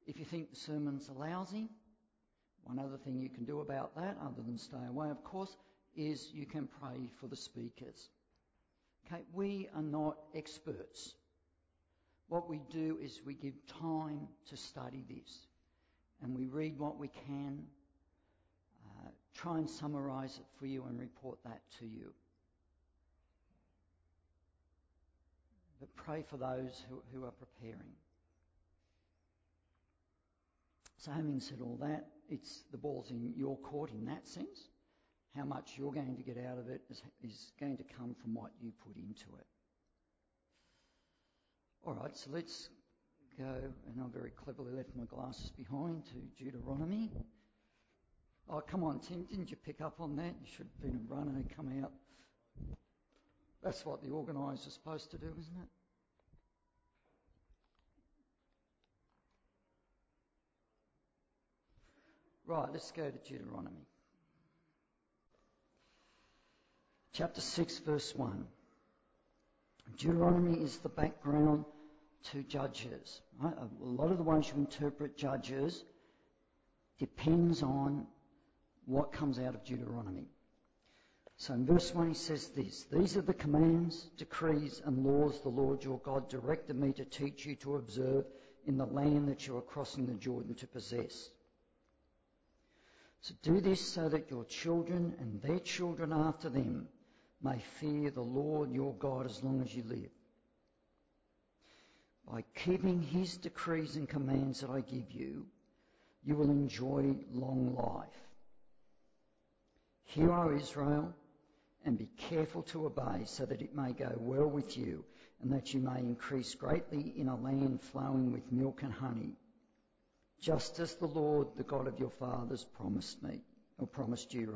If you think the sermons are lousy, one other thing you can do about that, other than stay away, of course, is you can pray for the speakers. Okay, we are not experts. What we do is we give time to study this, and we read what we can, try and summarise it for you and report that to you. But pray for those who are preparing. So having said all that, the ball's in your court in that sense. How much you're going to get out of it is going to come from what you put into it. All right, so let's go, and I very cleverly left my glasses behind, to Deuteronomy. Oh, come on, Tim, didn't you pick up on that? You should have been a runner and come out. That's what the organiser's supposed to do, isn't it? Right, let's go to Deuteronomy. Chapter 6, verse 1. Deuteronomy is the background to Judges. Right? A lot of the ways you interpret Judges depends on what comes out of Deuteronomy. So in verse 1 he says this: "These are the commands, decrees and laws the Lord your God directed me to teach you to observe in the land that you are crossing the Jordan to possess. So do this so that your children and their children after them may fear the Lord your God as long as you live. By keeping his decrees and commands that I give you, you will enjoy long life. Hear, O Israel, and be careful to obey, so that it may go well with you, and that you may increase greatly in a land flowing with milk and honey, just as the Lord, the God of your fathers, promised you.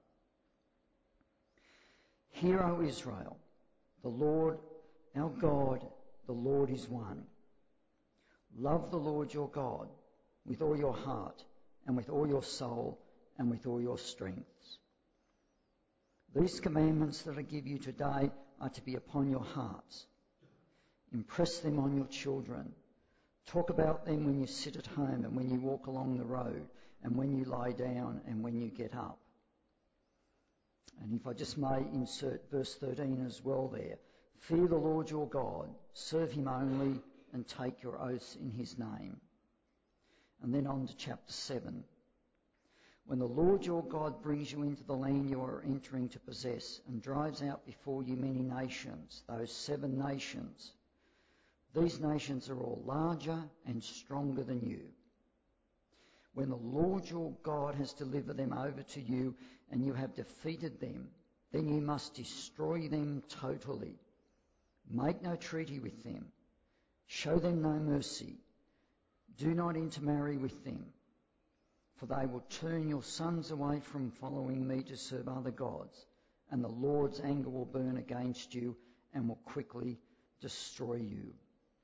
Hear, O Israel, the Lord, our God, the Lord is one. Love the Lord your God with all your heart, and with all your soul, and with all your strength. These commandments that I give you today are to be upon your hearts. Impress them on your children. Talk about them when you sit at home and when you walk along the road, and when you lie down and when you get up." And if I just may insert verse 13 as well there. "Fear the Lord your God, serve him only, and take your oaths in his name." And then on to chapter 7. "When the Lord your God brings you into the land you are entering to possess, and drives out before you many nations, those 7 nations, these nations are all larger and stronger than you. When the Lord your God has delivered them over to you and you have defeated them, then you must destroy them totally. Make no treaty with them. Show them no mercy. Do not intermarry with them, for they will turn your sons away from following me to serve other gods, and the Lord's anger will burn against you and will quickly destroy you."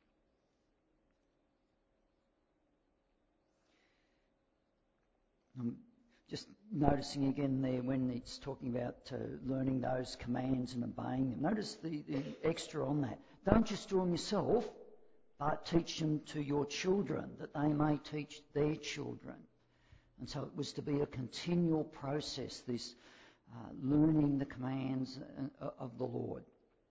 I'm just noticing again there when it's talking about learning those commands and obeying them. Notice the extra on that. Don't just do them yourself, but teach them to your children, that they may teach their children. And so it was to be a continual process, this learning the commands of the Lord.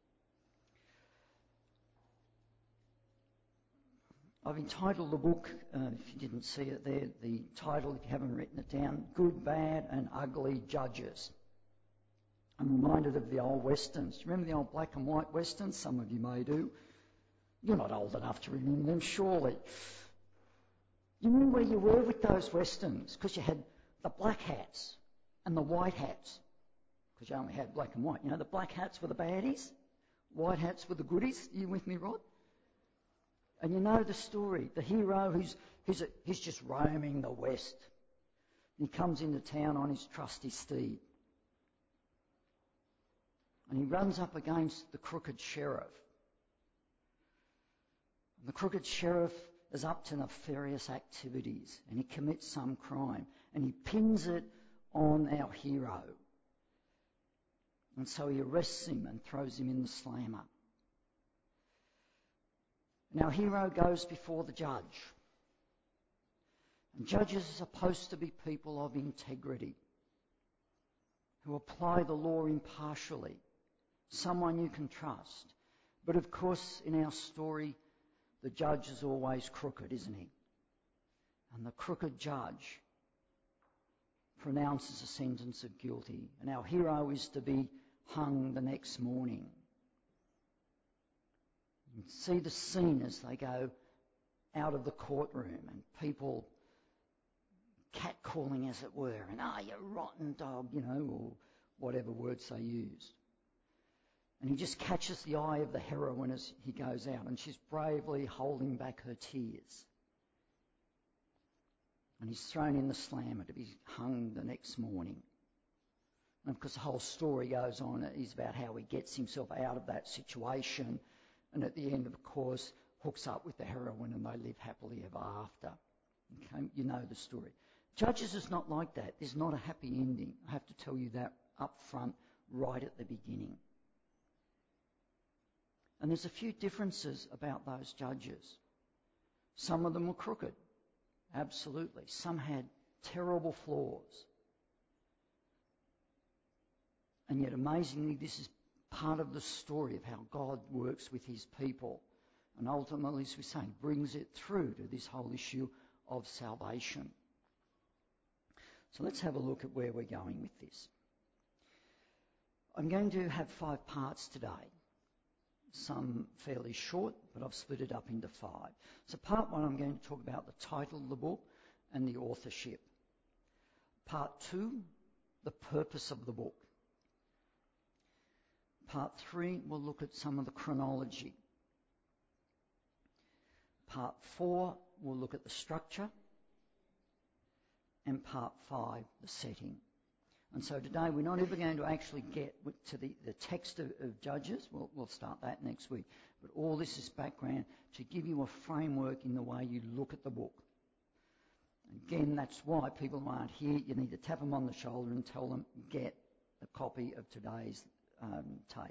I've entitled the book, if you didn't see it there, the title, if you haven't written it down, "Good, Bad and Ugly Judges." I'm reminded of the old westerns. Do you remember the old black and white westerns? Some of you may do. You're not old enough to remember them, surely. You remember where you were with those westerns? Because you had the black hats and the white hats. Because you only had black and white. You know, the black hats were the baddies. White hats were the goodies. Are you with me, Rod? And you know the story. The hero he's just roaming the west. He comes into town on his trusty steed. And he runs up against the crooked sheriff. And the crooked sheriff is up to nefarious activities, and he commits some crime, and he pins it on our hero. And so he arrests him and throws him in the slammer. And our hero goes before the judge. And judges are supposed to be people of integrity, who apply the law impartially, someone you can trust. But of course, in our story, the judge is always crooked, isn't he? And the crooked judge pronounces a sentence of guilty, and our hero is to be hung the next morning. You can see the scene as they go out of the courtroom, and people catcalling, as it were, and you rotten dog, or whatever words they used. And he just catches the eye of the heroine as he goes out, and she's bravely holding back her tears. And he's thrown in the slammer to be hung the next morning. And of course the whole story goes on. It's about how he gets himself out of that situation, and at the end, of course, hooks up with the heroine and they live happily ever after. Okay, you know the story. Judges is not like that. There's not a happy ending. I have to tell you that up front, right at the beginning. And there's a few differences about those judges. Some of them were crooked. Absolutely. Some had terrible flaws. And yet, amazingly, this is part of the story of how God works with his people. And ultimately, as we say, brings it through to this whole issue of salvation. So let's have a look at where we're going with this. I'm going to have 5 parts today. Some fairly short, but I've split it up into 5. So part 1, I'm going to talk about the title of the book and the authorship. Part 2, the purpose of the book. Part 3, we'll look at some of the chronology. Part 4, we'll look at the structure. And part 5, the setting. And so today we're not even going to actually get to the text of Judges. We'll start that next week. But all this is background to give you a framework in the way you look at the book. Again, that's why people who aren't here, you need to tap them on the shoulder and tell them, get a copy of today's tape.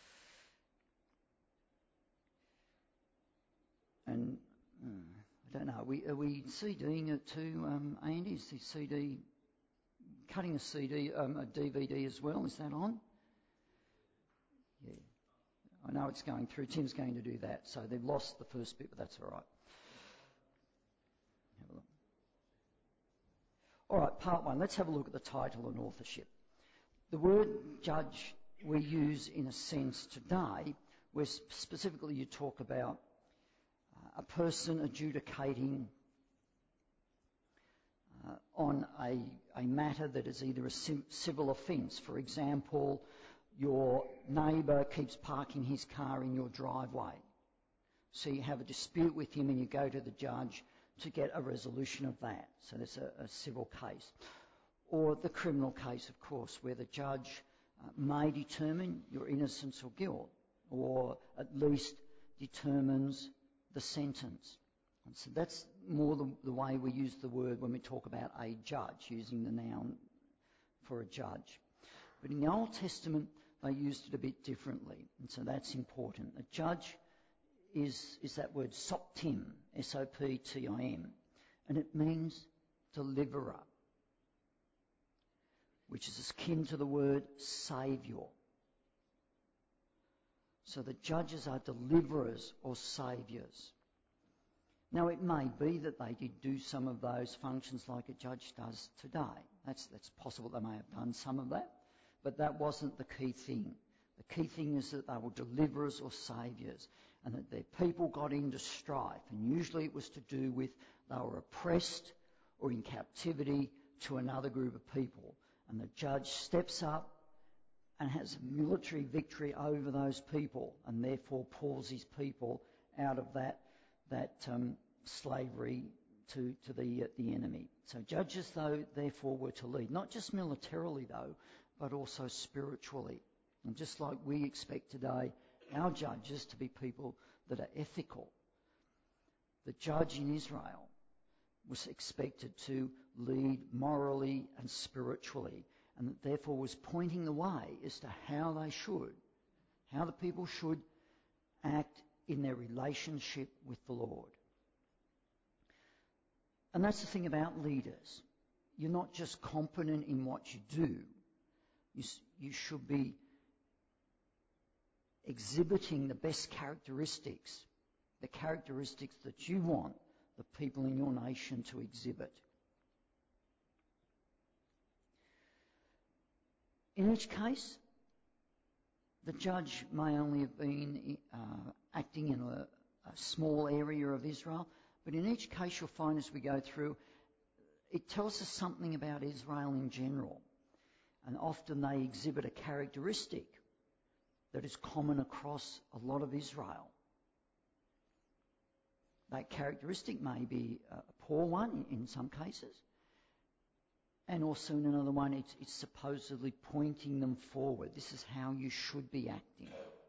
And I don't know, are we CDing it too, Andy? Is the CD... cutting a CD, a DVD as well, is that on? Yeah. I know it's going through. Tim's going to do that. So they've lost the first bit, but that's all right. Have a look. All right, part 1. Let's have a look at the title and authorship. The word judge we use in a sense today, where specifically you talk about a person adjudicating on a matter that is either a civil offence. For example, your neighbour keeps parking his car in your driveway. So you have a dispute with him and you go to the judge to get a resolution of that. So that's a civil case. Or the criminal case, of course, where the judge may determine your innocence or guilt, or at least determines the sentence. And so that's more the way we use the word when we talk about a judge, using the noun for a judge. But in the Old Testament, they used it a bit differently, and so that's important. A judge is that word soptim, S-O-P-T-I-M, and it means deliverer, which is akin to the word saviour. So the judges are deliverers or saviours. Now, it may be that they did do some of those functions like a judge does today. That's possible. They may have done some of that, but that wasn't the key thing. The key thing is that they were deliverers or saviours, and that their people got into strife, and usually it was to do with they were oppressed or in captivity to another group of people, and the judge steps up and has a military victory over those people, and therefore pulls his people out of that slavery to the enemy. So judges, though, therefore were to lead, not just militarily, though, but also spiritually. And just like we expect today our judges to be people that are ethical, the judge in Israel was expected to lead morally and spiritually, and that therefore was pointing the way as to how the people should act in their relationship with the Lord. And that's the thing about leaders. You're not just competent in what you do. You should be exhibiting the best characteristics, the characteristics that you want the people in your nation to exhibit. In each case, the judge may only have been acting in a small area of Israel, but in each case you'll find as we go through, it tells us something about Israel in general. And often they exhibit a characteristic that is common across a lot of Israel. That characteristic may be a poor one in some cases, and also in another one it's supposedly pointing them forward. This is how you should be acting.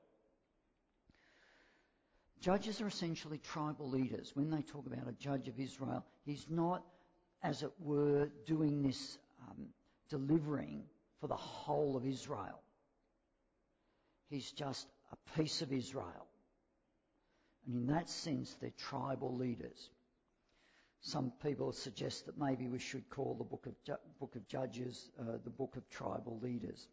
Judges are essentially tribal leaders. When they talk about a judge of Israel, he's not, as it were, doing this delivering for the whole of Israel. He's just a piece of Israel. And in that sense, they're tribal leaders. Some people suggest that maybe we should call the book of Judges the book of tribal leaders.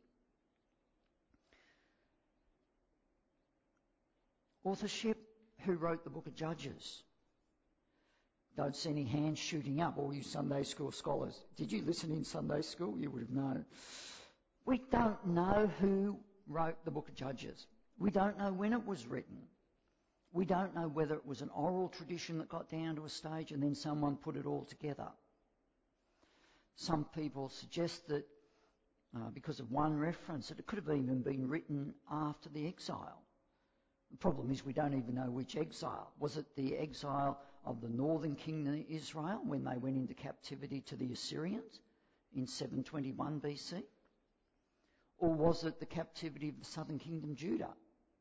Authorship, who wrote the book of Judges? Don't see any hands shooting up, all you Sunday school scholars. Did you listen in Sunday school? You would have known. We don't know who wrote the book of Judges. We don't know when it was written. We don't know whether it was an oral tradition that got down to a stage and then someone put it all together. Some people suggest that because of one reference, that it could have even been written after the exile. The problem is we don't even know which exile. Was it the exile of the northern kingdom of Israel when they went into captivity to the Assyrians in 721 BC? Or was it the captivity of the southern kingdom Judah,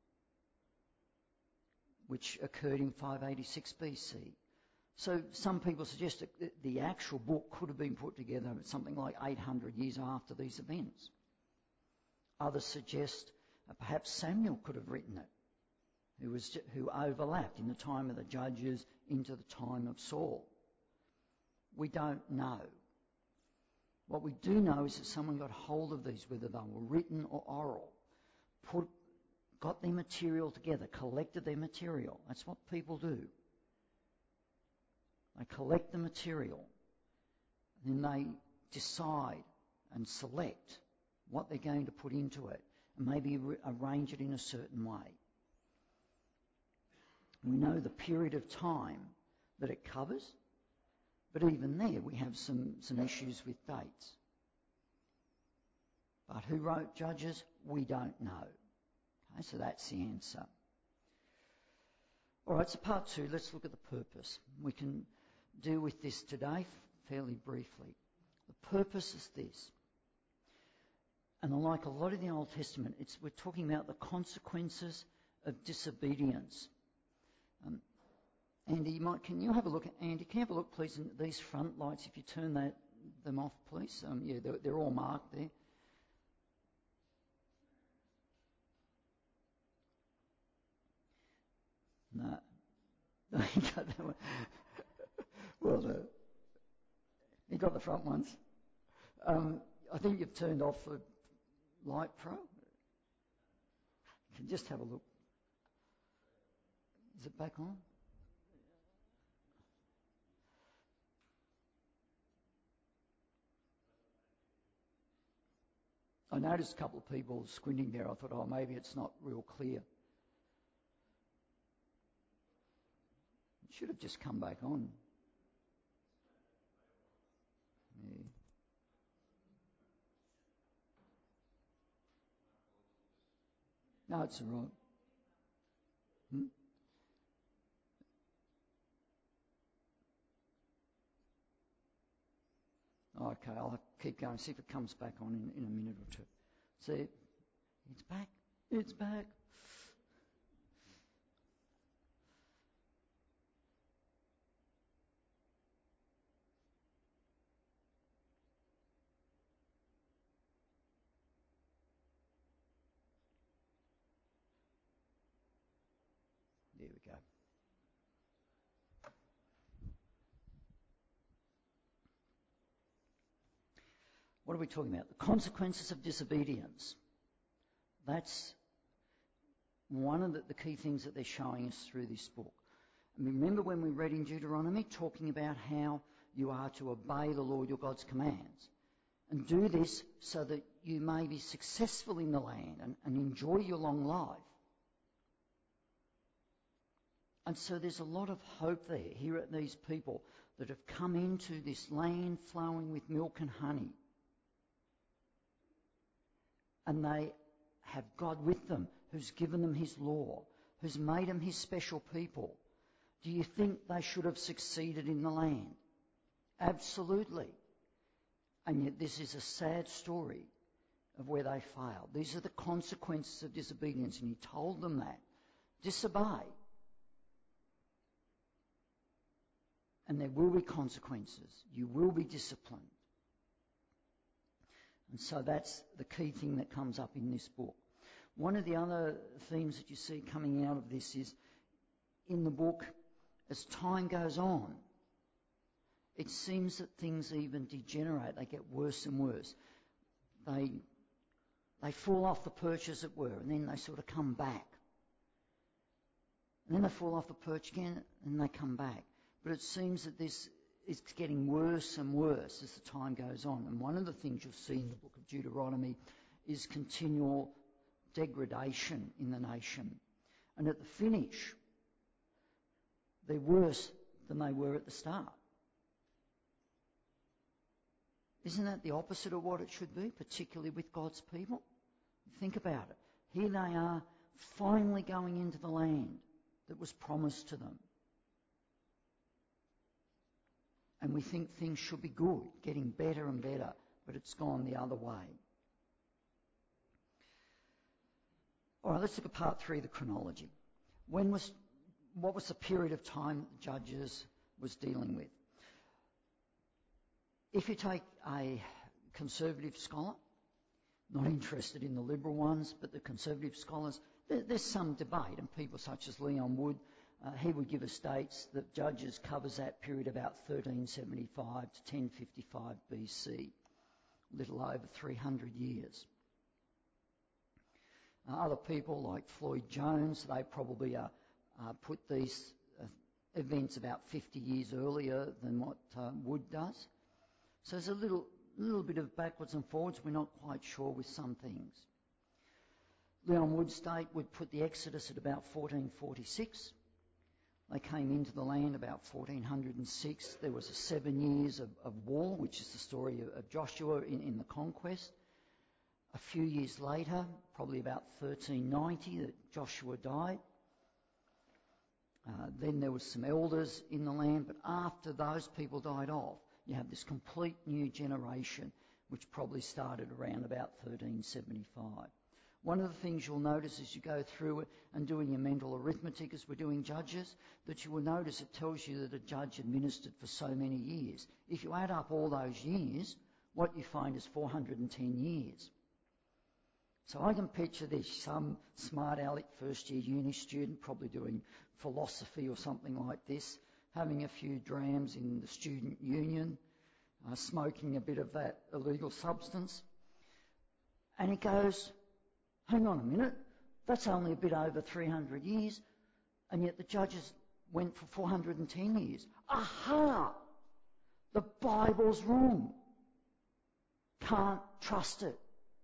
which occurred in 586 BC? So some people suggest that the actual book could have been put together something like 800 years after these events. Others suggest perhaps Samuel could have written it, who overlapped in the time of the judges into the time of Saul. We don't know. What we do know is that someone got hold of these, whether they were written or oral, got their material together, collected their material. That's what people do. They collect the material, and then they decide and select what they're going to put into it, and maybe arrange it in a certain way. We know the period of time that it covers, but even there we have some issues with dates. But who wrote Judges? We don't know. Okay, so that's the answer. All right, so part two, let's look at the purpose. We can deal with this today fairly briefly. The purpose is this. And unlike a lot of the Old Testament, we're talking about the consequences of disobedience. Andy, can you have a look? Andy, can you have a look, please, at these front lights? If you turn them off, please. They're all marked there. No, you got that one. Well, you got the front ones. I think you've turned off the Light Pro. You can just have a look. Is it back on? I noticed a couple of people squinting there. I thought, oh, maybe it's not real clear. It should have just come back on. Yeah. No, it's all right. Okay, I'll keep going, see if it comes back on in a minute or two. See, it's back. It's back. There we go. What are we talking about? The consequences of disobedience. That's one of the key things that they're showing us through this book. And remember when we read in Deuteronomy, talking about how you are to obey the Lord your God's commands. And do this so that you may be successful in the land and enjoy your long life. And so there's a lot of hope there here at these people that have come into this land flowing with milk and honey. And they have God with them, who's given them his law, who's made them his special people. Do you think they should have succeeded in the land? Absolutely. And yet this is a sad story of where they failed. These are the consequences of disobedience, and he told them that. Disobey. And there will be consequences. You will be disciplined. And so that's the key thing that comes up in this book. One of the other themes that you see coming out of this is, in the book, as time goes on, it seems that things even degenerate. They get worse and worse. They fall off the perch, as it were, and then they sort of come back. And then they fall off the perch again, and they come back. But it seems that this is getting worse and worse as the time goes on. And one of the things you'll see in the book of Deuteronomy is continual degradation in the nation. And at the finish, they're worse than they were at the start. Isn't that the opposite of what it should be, particularly with God's people? Think about it. Here they are, finally going into the land that was promised to them. And we think things should be good, getting better and better, but it's gone the other way. All right, let's look at part 3, the chronology. What was the period of time that the Judges was dealing with? If you take a conservative scholar, not interested in the liberal ones, but the conservative scholars, there's some debate, and people such as Leon Wood, he would give us dates that Judges covers that period about 1375 to 1055 BC, a little over 300 years. Other people like Floyd Jones, they probably put these events about 50 years earlier than what Wood does. So there's a little bit of backwards and forwards. We're not quite sure with some things. Leon Wood's date would put the Exodus at about 1446. They came into the land about 1406. There was 7 years of war, which is the story of Joshua in the conquest. A few years later, probably about 1390, that Joshua died. Then there was some elders in the land, but after those people died off, you have this complete new generation, which probably started around about 1375. One of the things you'll notice as you go through it and doing your mental arithmetic as we're doing Judges, that you will notice it tells you that a judge administered for so many years. If you add up all those years, what you find is 410 years. So I can picture this, some smart aleck first-year uni student, probably doing philosophy or something like this, having a few drams in the student union, smoking a bit of that illegal substance. And he goes, hang on a minute, that's only a bit over 300 years, and yet the Judges went for 410 years. Aha! The Bible's wrong. Can't trust it.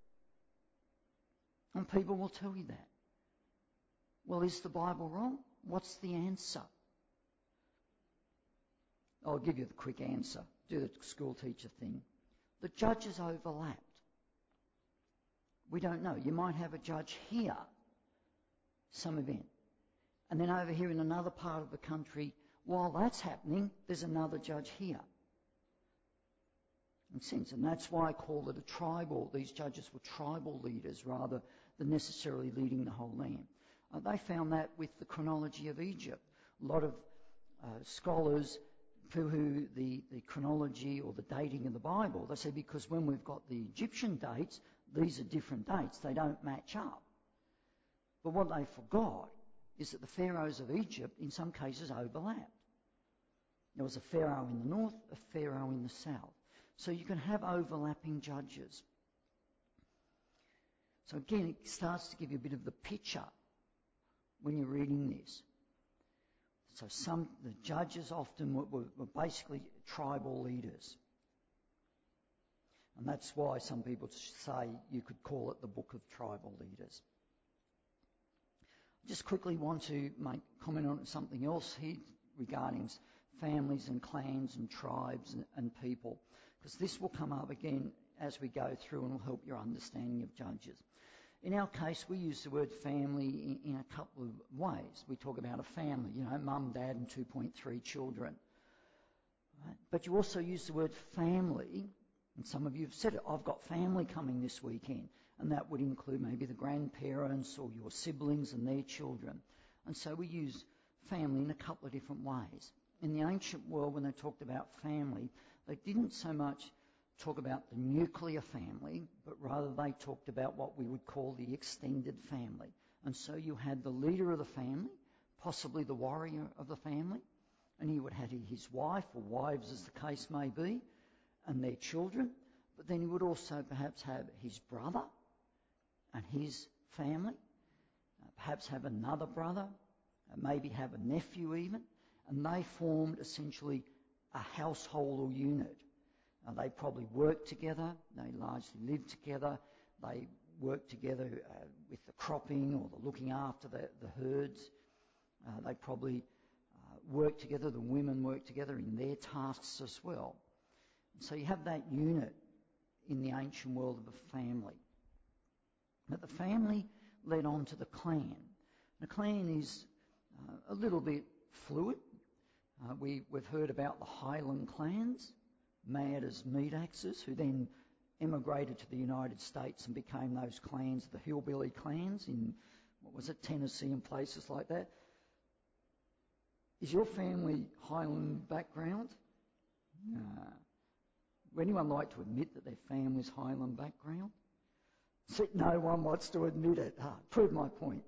And people will tell you that. Well, is the Bible wrong? What's the answer? I'll give you the quick answer. Do the school teacher thing. The judges overlapped. We don't know. You might have a judge here, some event. And then over here in another part of the country, while that's happening, there's another judge here. Makes sense. And that's why I call it a tribal. These judges were tribal leaders rather than necessarily leading the whole land. They found that with the chronology of Egypt. A lot of scholars who the chronology or the dating of the Bible, they say because when we've got the Egyptian dates, these are different dates. They don't match up. But what they forgot is that the pharaohs of Egypt in some cases overlapped. There was a pharaoh in the north, a pharaoh in the south. So you can have overlapping judges. So again, it starts to give you a bit of the picture when you're reading this. So the judges often were basically tribal leaders. And that's why some people say you could call it the book of tribal leaders. I just quickly want to make comment on something else here regarding families and clans and tribes and people, because this will come up again as we go through and will help your understanding of Judges. In our case, we use the word family in a couple of ways. We talk about a family, mum, dad and 2.3 children. Right? But you also use the word family, and some of you have said it, I've got family coming this weekend, and that would include maybe the grandparents or your siblings and their children. And so we use family in a couple of different ways. In the ancient world, when they talked about family, they didn't so much talk about the nuclear family, but rather they talked about what we would call the extended family. And so you had the leader of the family, possibly the warrior of the family, and he would have his wife or wives as the case may be, and their children, but then he would also perhaps have his brother and his family, perhaps have another brother, maybe have a nephew even, and they formed essentially a household or unit. They probably worked together, they largely lived together, they worked together with the cropping or the looking after the herds. They probably worked together, the women worked together in their tasks as well. And so you have that unit in the ancient world of a family. But the family led on to the clan. The clan is a little bit fluid. We've heard about the Highland clans, mad as meat axes, who then emigrated to the United States and became those clans, the hillbilly clans in, Tennessee and places like that. Is your family Highland background? Would anyone like to admit that their family's Highland background? See, no one wants to admit it. Prove my point.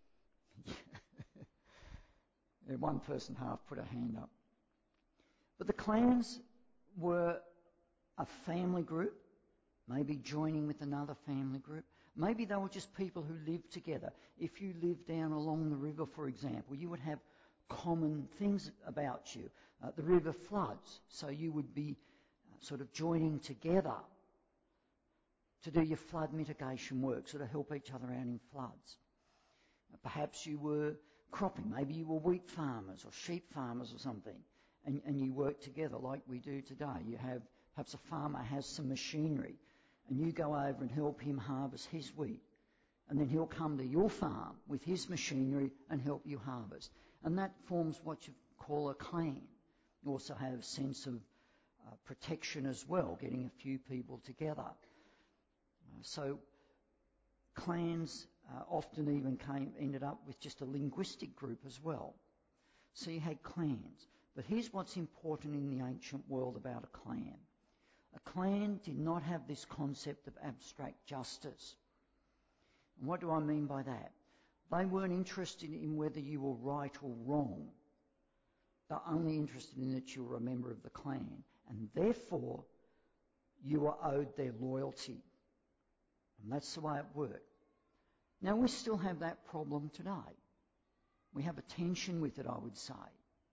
Yeah, one person half put a hand up. But the clans were a family group, maybe joining with another family group. Maybe they were just people who lived together. If you lived down along the river, for example, you would have common things about you. The river floods, so you would be sort of joining together to do your flood mitigation work, sort of help each other out in floods. Perhaps you were cropping, maybe you were wheat farmers or sheep farmers or something, and you work together like we do today. You have, perhaps a farmer has some machinery, and you go over and help him harvest his wheat, and then he'll come to your farm with his machinery and help you harvest. And that forms what you call a clan. You also have a sense of protection as well, getting a few people together. So clans often even ended up with just a linguistic group as well. So you had clans. But here's what's important in the ancient world about a clan. A clan did not have this concept of abstract justice. And what do I mean by that? They weren't interested in whether you were right or wrong. They're only interested in that you were a member of the clan, and therefore you were owed their loyalty. And that's the way it worked. Now, we still have that problem today. We have a tension with it, I would say,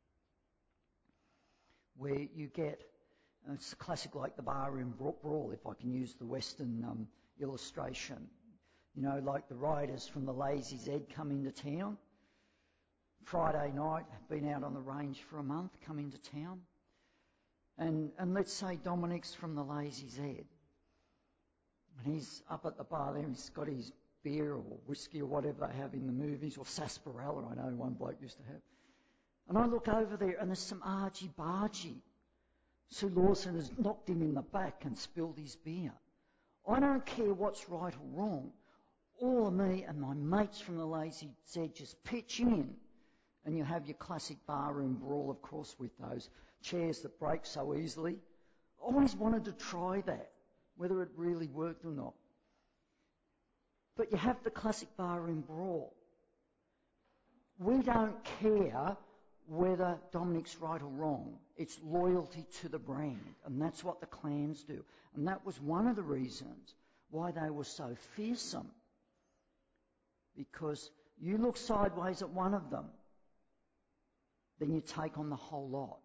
where you get, it's a classic like the barroom brawl, if I can use the Western illustration. Like the riders from the Lazy Z come into town. Friday night, been out on the range for a month, come into town. And let's say Dominic's from the Lazy Z. And he's up at the bar there, he's got his beer or whiskey or whatever they have in the movies, or sarsaparilla, I know one bloke used to have. And I look over there and there's some argy-bargy. Sue Lawson has knocked him in the back and spilled his beer. I don't care what's right or wrong. All of me and my mates from the Lazy Z just pitch in. And you have your classic barroom brawl, of course, with those chairs that break so easily. I always wanted to try that, whether it really worked or not. But you have the classic barroom brawl. We don't care whether Dominic's right or wrong. It's loyalty to the brand, and that's what the clans do. And that was one of the reasons why they were so fearsome. Because you look sideways at one of them, then you take on the whole lot.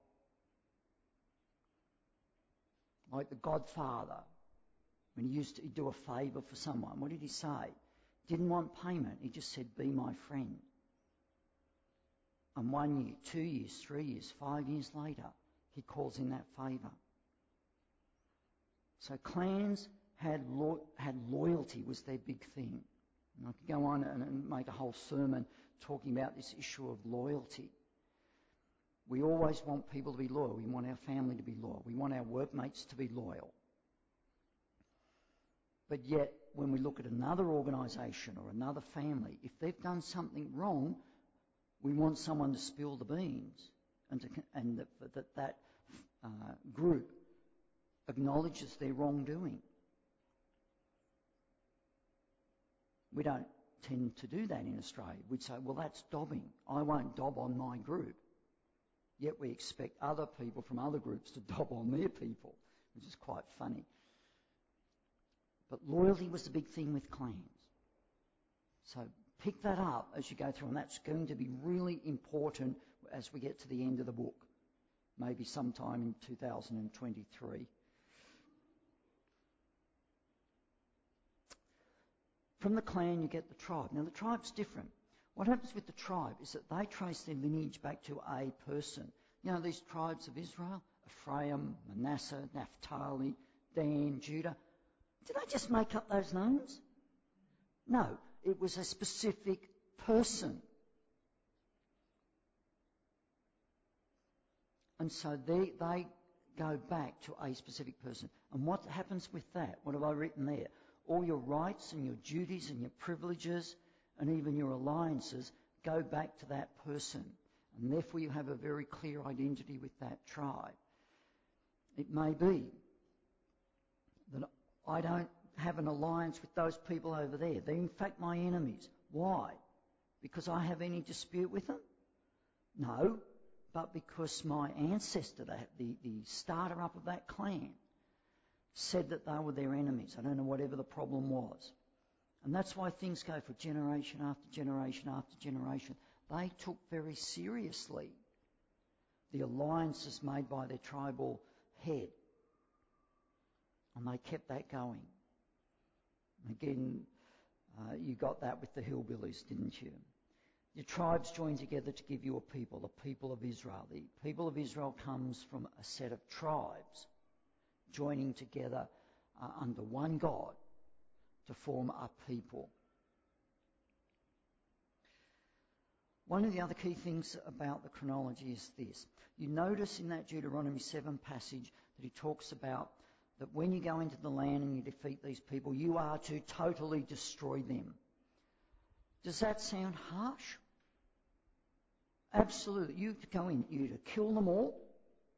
Like the Godfather, when he used to do a favour for someone, what did he say? Didn't want payment, he just said, be my friend. And 1 year, 2 years, 3 years, 5 years later, he calls in that favour. So clans had loyalty was their big thing. And I could go on and make a whole sermon talking about this issue of loyalty. We always want people to be loyal. We want our family to be loyal. We want our workmates to be loyal. But yet, when we look at another organisation or another family, if they've done something wrong, we want someone to spill the beans, and that group acknowledges their wrongdoing. We don't tend to do that in Australia. We'd say, well, that's dobbing. I won't dob on my group. Yet we expect other people from other groups to dob on their people, which is quite funny. But loyalty was the big thing with clans. So pick that up as you go through, and that's going to be really important as we get to the end of the book, maybe sometime in 2023. From the clan you get the tribe. Now the tribe's different. What happens with the tribe is that they trace their lineage back to a person. You know these tribes of Israel? Ephraim, Manasseh, Naphtali, Dan, Judah. Did I just make up those names? No, it was a specific person. And so they go back to a specific person. And what happens with that? What have I written there? All your rights and your duties and your privileges and even your alliances go back to that person. And therefore you have a very clear identity with that tribe. It may be that I don't have an alliance with those people over there. They're in fact my enemies. Why? Because I have any dispute with them? No, but because my ancestor, the starter up of that clan, said that they were their enemies. I don't know whatever the problem was. And that's why things go for generation after generation after generation. They took very seriously the alliances made by their tribal head. And they kept that going. Again, you got that with the hillbillies, didn't you? Your tribes joined together to give you a people, the people of Israel. The people of Israel comes from a set of tribes joining together under one God to form a people. One of the other key things about the chronology is this. You notice in that Deuteronomy 7 passage that he talks about that when you go into the land and you defeat these people, you are to totally destroy them. Does that sound harsh? Absolutely. You to go in, you to kill them all,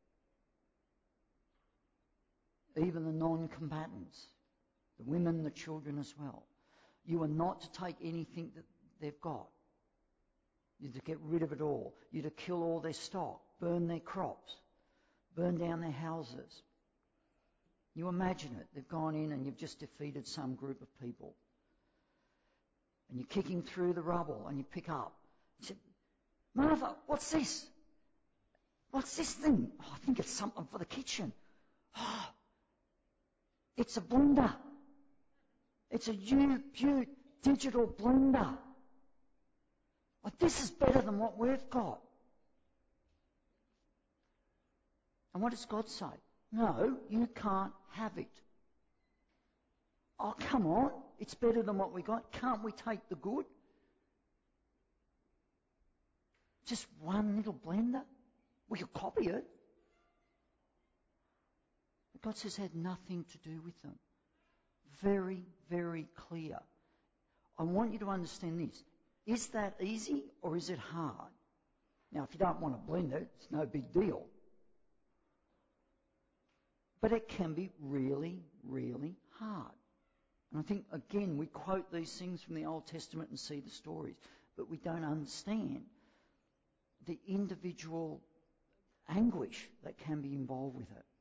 even the non-combatants, the women, the children as well. You are not to take anything that they've got. You're to get rid of it all. You're to kill all their stock, burn their crops, burn down their houses. You imagine it. They've gone in and you've just defeated some group of people. And you're kicking through the rubble and you pick up. You say, Martha, what's this? What's this thing? Oh, I think it's something for the kitchen. Oh, it's a blender. It's a U-Butte digital blender. Like, this is better than what we've got. And what does God say? No, you can't have it. Oh, come on. It's better than what we got. Can't we take the good? Just one little blender? We could copy it. But God says it had nothing to do with them. Very, very clear. I want you to understand this. Is that easy or is it hard? Now, if you don't want to blend it, it's no big deal. But it can be really, really hard. And I think, again, we quote these things from the Old Testament and see the stories, but we don't understand the individual anguish that can be involved with it.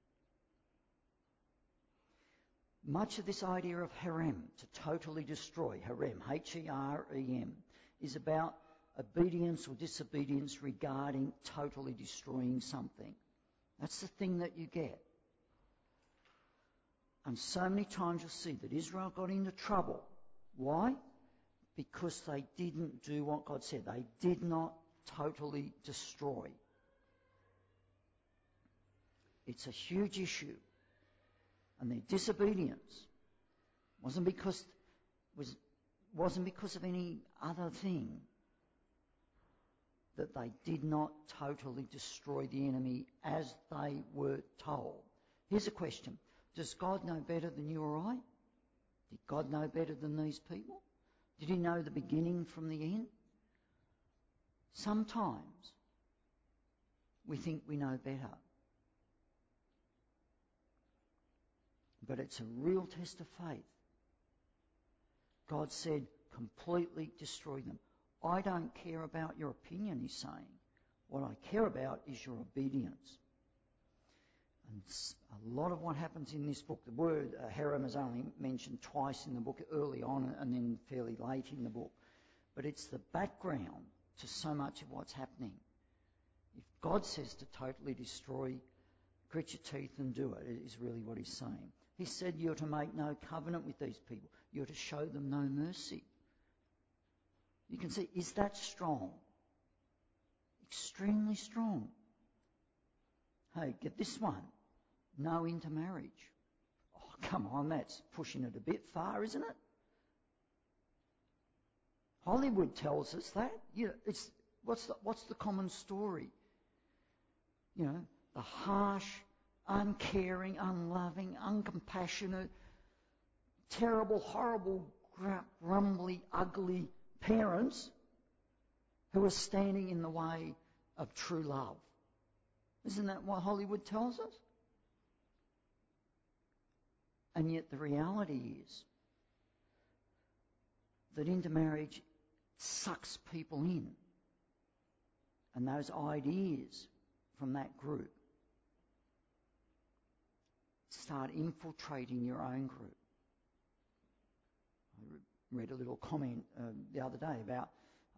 Much of this idea of herem, to totally destroy, herem, H-E-R-E-M, is about obedience or disobedience regarding totally destroying something. That's the thing that you get. And so many times you'll see that Israel got into trouble. Why? Because they didn't do what God said. They did not totally destroy. It's a huge issue. And their disobedience wasn't because of any other thing, that they did not totally destroy the enemy as they were told. Here's a question. Does God know better than you or I? Did God know better than these people? Did he know the beginning from the end? Sometimes we think we know better. But it's a real test of faith. God said, completely destroy them. I don't care about your opinion, he's saying. What I care about is your obedience. And a lot of what happens in this book, the word herem is only mentioned twice in the book, early on and then fairly late in the book. But it's the background to so much of what's happening. If God says to totally destroy, grit your teeth and do it, is really what he's saying. He said you're to make no covenant with these people. You're to show them no mercy. You can see, is that strong? Extremely strong. Hey, get this one. No intermarriage. Oh, come on, that's pushing it a bit far, isn't it? Hollywood tells us that. It's what's the common story? You know, the harsh, uncaring, unloving, uncompassionate, terrible, horrible, grumbly, ugly parents who are standing in the way of true love. Isn't that what Hollywood tells us? And yet the reality is that intermarriage sucks people in. And those ideas from that group start infiltrating your own group. I read a little comment the other day about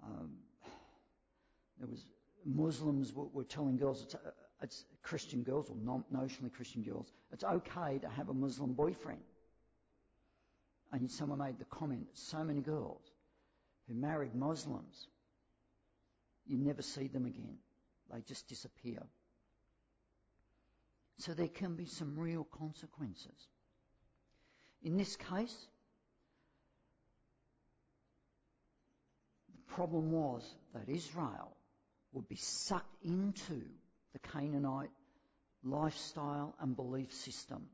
there was Muslims were telling girls, it's Christian girls or notionally Christian girls, it's okay to have a Muslim boyfriend. And someone made the comment, so many girls who married Muslims, you never see them again. They just disappear. So there can be some real consequences. In this case, the problem was that Israel would be sucked into the Canaanite lifestyle and belief system.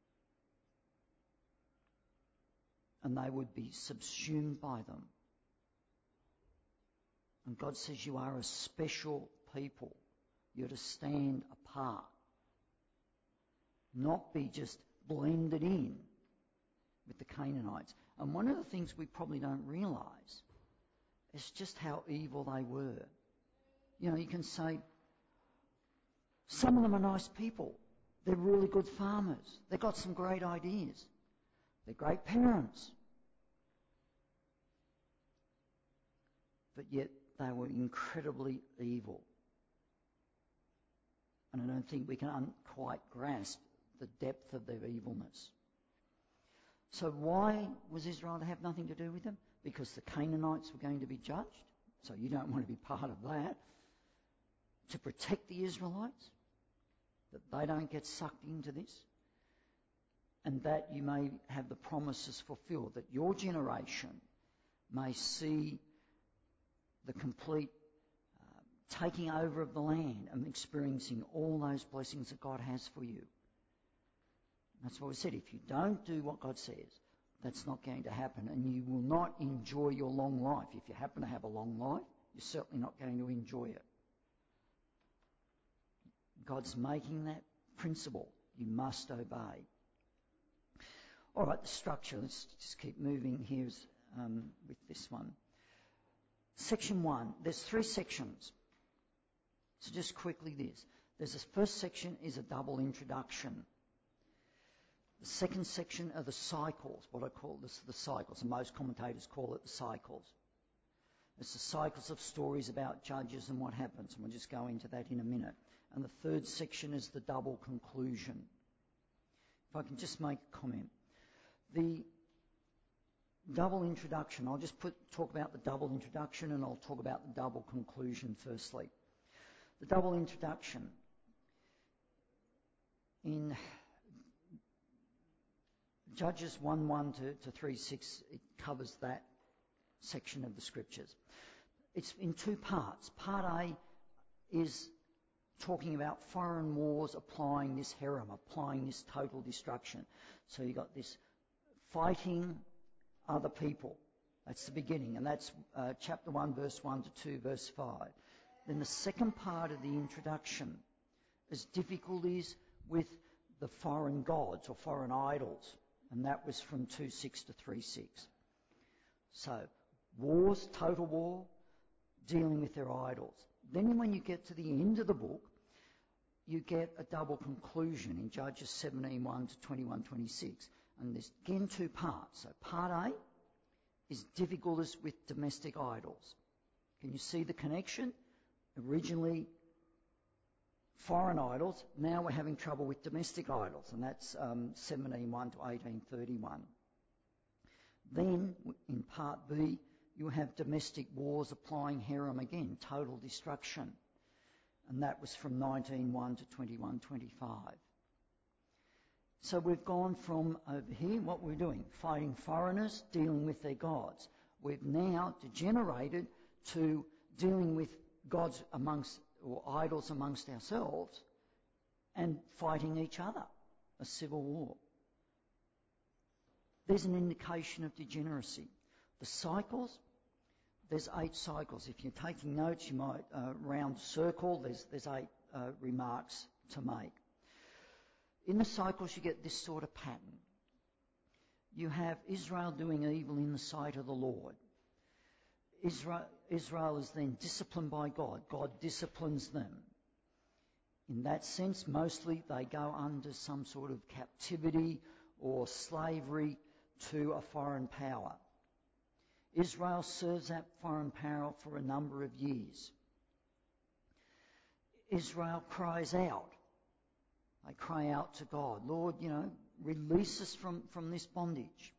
And they would be subsumed by them. And God says you are a special people. You're to stand apart. Not be just blended in with the Canaanites. And one of the things we probably don't realise is just how evil they were. You know, you can say, some of them are nice people. They're really good farmers. They've got some great ideas. They're great parents. But yet they were incredibly evil. And I don't think we can quite grasp the depth of their evilness. So why was Israel to have nothing to do with them? Because the Canaanites were going to be judged. So you don't want to be part of that. To protect the Israelites, that they don't get sucked into this, and that you may have the promises fulfilled, that your generation may see the complete taking over of the land and experiencing all those blessings that God has for you. That's what we said. If you don't do what God says, that's not going to happen, and you will not enjoy your long life. If you happen to have a long life, you're certainly not going to enjoy it. God's making that principle. You must obey. All right, the structure. Let's just keep moving here with this one. Section 1. There's 3 sections. So just quickly this. There's this first section is a double introduction. The second section are the cycles, what I call this the cycles, and most commentators call it the cycles. It's the cycles of stories about judges and what happens, and we'll just go into that in a minute. And the third section is the double conclusion. If I can just make a comment. The double introduction, I'll just talk about the double introduction and I'll talk about the double conclusion firstly. The double introduction. In Judges 1:1 to 3:6, it covers that section of the scriptures. It's in two parts. Part A is talking about foreign wars applying this herem, applying this total destruction. So you've got this fighting other people. That's the beginning, and that's chapter 1, verse 1 to 2, verse 5. Then the second part of the introduction is difficulties with the foreign gods or foreign idols, and that was from 2:6 to 3:6. So wars, total war, dealing with their idols. Then when you get to the end of the book, you get a double conclusion in Judges 17:1 to 21:26. And there's again two parts. So part A is difficulties with domestic idols. Can you see the connection? Originally foreign idols, now we're having trouble with domestic idols, and that's 17:1 to 18:31. Then in part B, you have domestic wars applying herem again, total destruction. And that was from 19:1 to 21:25. So we've gone from over here, what we're doing, fighting foreigners, dealing with their gods. We've now degenerated to dealing with gods amongst, or idols amongst ourselves, and fighting each other, a civil war. There's an indication of degeneracy. The cycles, there's 8 cycles. If you're taking notes, you might round circle. There's 8 remarks to make. In the cycles, you get this sort of pattern. You have Israel doing evil in the sight of the Lord. Israel is then disciplined by God. God disciplines them. In that sense, mostly they go under some sort of captivity or slavery to a foreign power. Israel serves that foreign power for a number of years. Israel cries out. They cry out to God, Lord, release us from this bondage.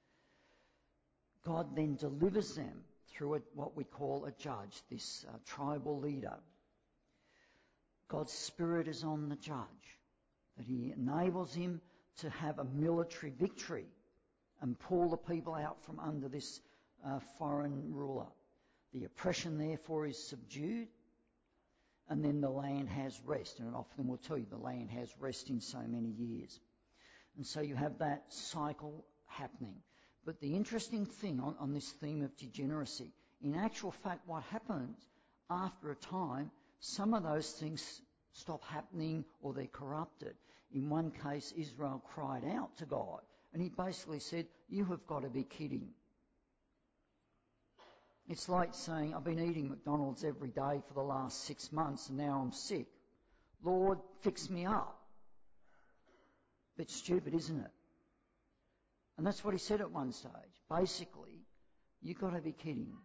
God then delivers them through what we call a judge, this tribal leader. God's Spirit is on the judge, that he enables him to have a military victory and pull the people out from under this foreign ruler. The oppression, therefore, is subdued, and then the land has rest. And often will tell you the land has rest in so many years. And so you have that cycle happening. But the interesting thing on this theme of degeneracy, in actual fact, what happens after a time, some of those things stop happening or they're corrupted. In one case, Israel cried out to God, and he basically said, you have got to be kidding. It's like saying, I've been eating McDonald's every day for the last 6 months and now I'm sick. Lord, fix me up. Bit stupid, isn't it? And that's what he said at one stage. Basically, you've got to be kidding.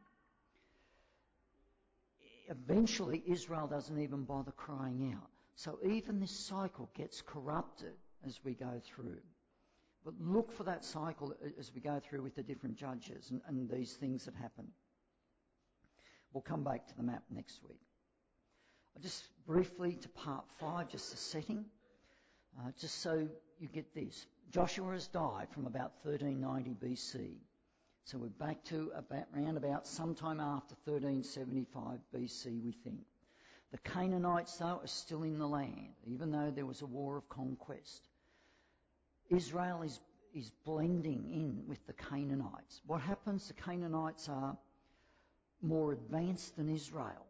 Eventually, Israel doesn't even bother crying out. So even this cycle gets corrupted as we go through. But look for that cycle as we go through with the different judges and these things that happen. We'll come back to the map next week. Just briefly to part 5, just the setting, just so you get this. Joshua has died from about 1390 BC. So we're back to around about sometime after 1375 BC, we think. The Canaanites, though, are still in the land, even though there was a war of conquest. Israel is blending in with the Canaanites. What happens? The Canaanites are more advanced than Israel.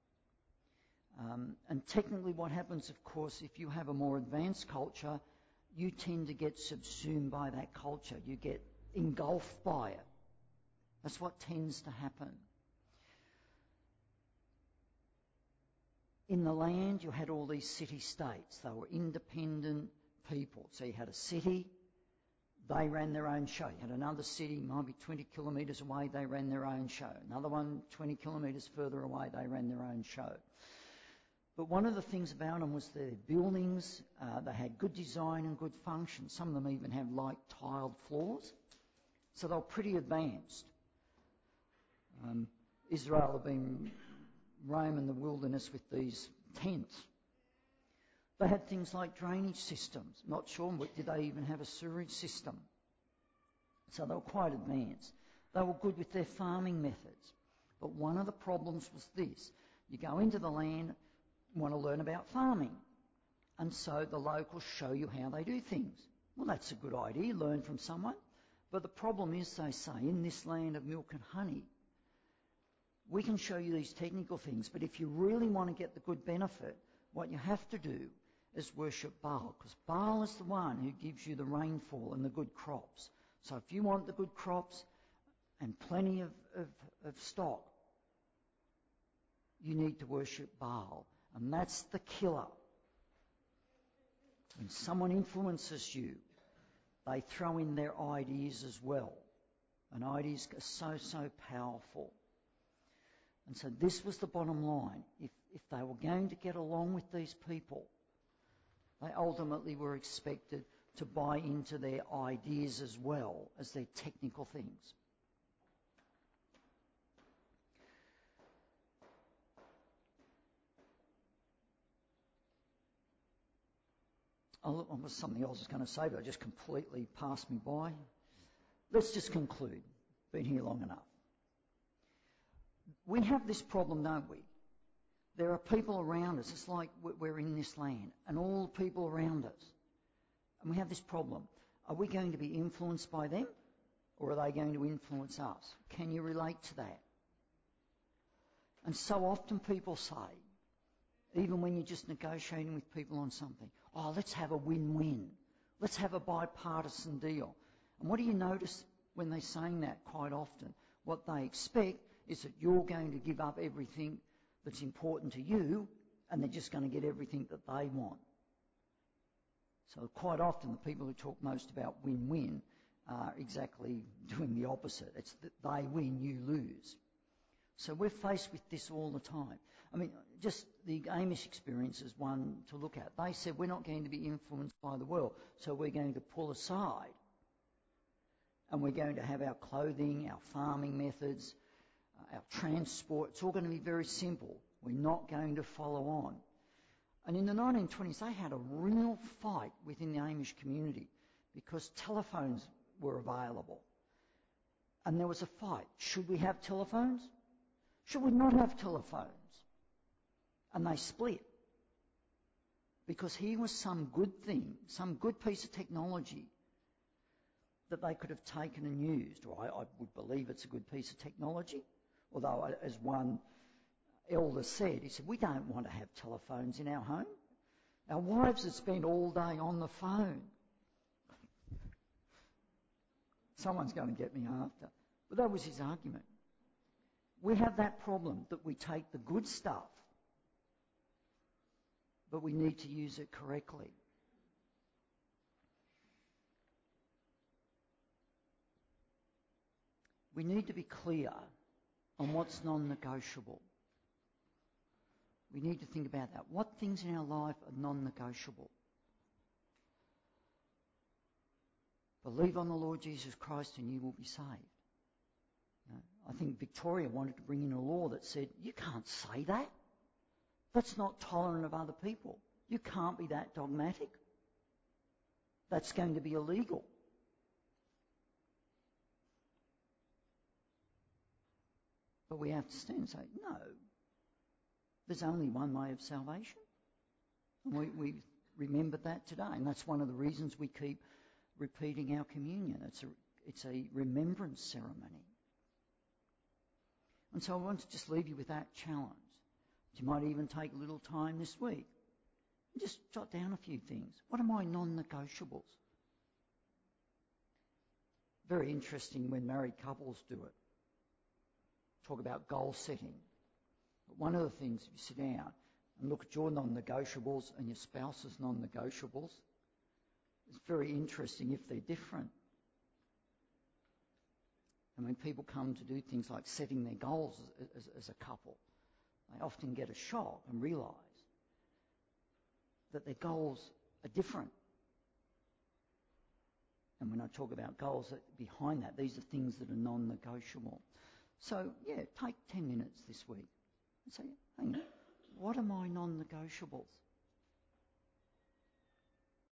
And technically what happens, of course, if you have a more advanced culture, you tend to get subsumed by that culture. You get engulfed by it. That's what tends to happen. in the land you had all these city-states. They were independent people. So you had a city, they ran their own show. You had another city, maybe 20 kilometres away, they ran their own show. Another one 20 kilometres further away, they ran their own show. But one of the things about them was their buildings, they had good design and good function. Some of them even had light tiled floors. So they were pretty advanced. Israel had been roaming the wilderness with these tents. They had things like drainage systems. Not sure, but did they even have a sewerage system? So they were quite advanced. They were good with their farming methods. But one of the problems was this. You go into the land, want to learn about farming. And so the locals show you how they do things. Well, that's a good idea, learn from someone. But the problem is, they say, in this land of milk and honey, we can show you these technical things, but if you really want to get the good benefit, what you have to do is worship Baal, because Baal is the one who gives you the rainfall and the good crops. So if you want the good crops and plenty of stock, you need to worship Baal. And that's the killer. When someone influences you, they throw in their ideas as well. And ideas are so powerful. And so this was the bottom line. If they were going to get along with these people, they ultimately were expected to buy into their ideas as well as their technical things. Oh, there was something else I was going to say, but it just completely passed me by. Let's just conclude. Been here long enough. We have this problem, don't we? There are people around us. It's like we're in this land, and all the people around us. And we have this problem. Are we going to be influenced by them, or are they going to influence us? Can you relate to that? And so often people say, even when you're just negotiating with people on something, oh, let's have a win-win. Let's have a bipartisan deal. And what do you notice when they're saying that quite often? What they expect is that you're going to give up everything that's important to you, and they're just going to get everything that they want. So quite often the people who talk most about win-win are exactly doing the opposite. It's that they win, you lose. So we're faced with this all the time. I mean, just the Amish experience is one to look at. They said we're not going to be influenced by the world, so we're going to pull aside. And we're going to have our clothing, our farming methods, our transport. It's all going to be very simple. We're not going to follow on. And in the 1920s, they had a real fight within the Amish community because telephones were available. And there was a fight. Should we have telephones? Should we not have telephones? And they split. Because here was some good thing, some good piece of technology that they could have taken and used. Or I would believe it's a good piece of technology. Although, as one elder said, he said, we don't want to have telephones in our home. Our wives have spent all day on the phone. Someone's going to get me after. But that was his argument. We have that problem that we take the good stuff, but we need to use it correctly. We need to be clear on what's non-negotiable. We need to think about that. What things in our life are non-negotiable? Believe on the Lord Jesus Christ and you will be saved. I think Victoria wanted to bring in a law that said, you can't say that. That's not tolerant of other people. You can't be that dogmatic. That's going to be illegal. But we have to stand and say, no, there's only one way of salvation. And we remember that today. And that's one of the reasons we keep repeating our communion. It's a remembrance ceremony. And so I want to just leave you with that challenge. You might even take a little time this week and just jot down a few things. What are my non-negotiables? Very interesting when married couples do it. Talk about goal setting. But one of the things, if you sit down, and look at your non-negotiables and your spouse's non-negotiables. It's very interesting if they're different. And when people come to do things like setting their goals as a couple, they often get a shock and realise that their goals are different. And when I talk about goals, behind that, these are things that are non-negotiable. So, yeah, take 10 minutes this week and say, hey, what are my non-negotiables?